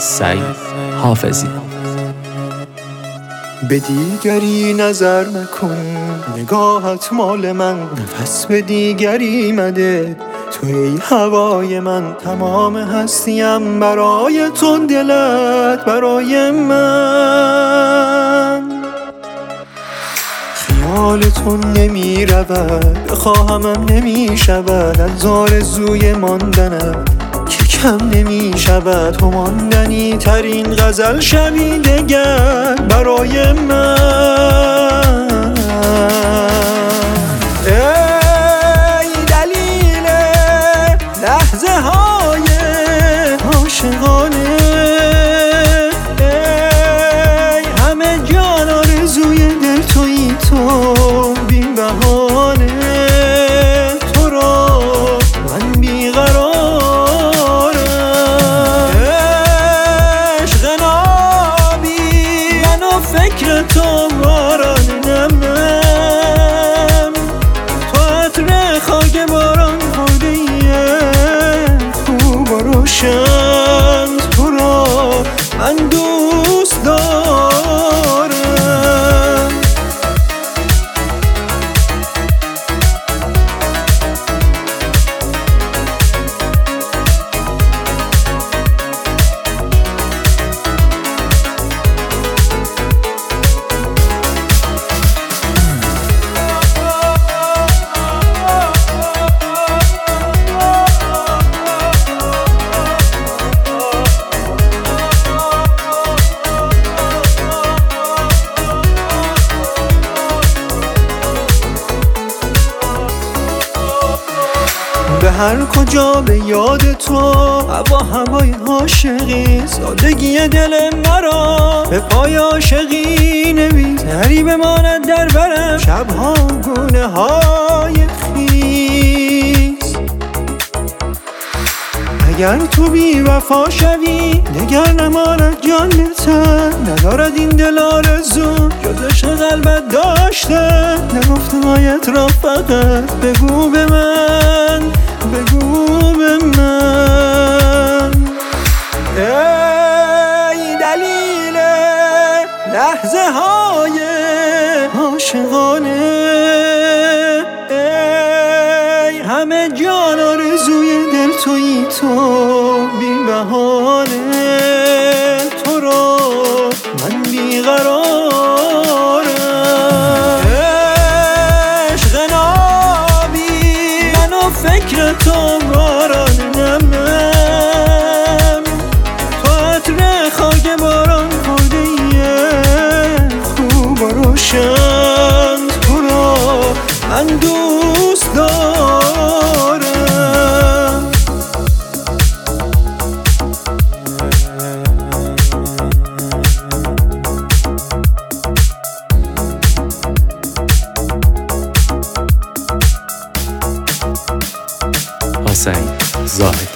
سعید حافظی. به دیگری نظر نکن، نگاهت مال من، نفس به دیگری مده. تو ای هوای من، تمام هستیم برای تو، دلت برای من. خیال تو نمی رود، بخواهمم نمی شود، از آرزوی ماندنت که کم نمی شود. تو ماندنی ترین غزل شوی دگر برای من. ای دلیل لحظه های عاشقانه، ای همه جان آرزوی دل تویی تو بی بهانه. تو را من بیقرارم، عشق نابی من و فکر تو باران نم نم. تو عطر خاک باران خورده خوب و روشن، تو را من دوست دارم. به هر کجا به یاد تو، هوا هوای عاشقی، سادگی دل مرا به پای عاشقی نویس. نری بماند در برم شبها گونه های خیس. اگر تو بی وفا شوی دگر نماند جان به تن، ندارد این دل آرزو جز عشق قلبت داشتن. نگفته هایت را فقط بگو به من، بگو به من. ای دلیل لحظه های عاشقانه، ای همه جان آرزوی دل تویی تو بی بهانه. تو را من بیقرارم، عشق نابی من و فکر تو باران نم نم. تو عطر خاک باران خورده خوب و روشن، تو را من دوست دارم. حسین زاهد.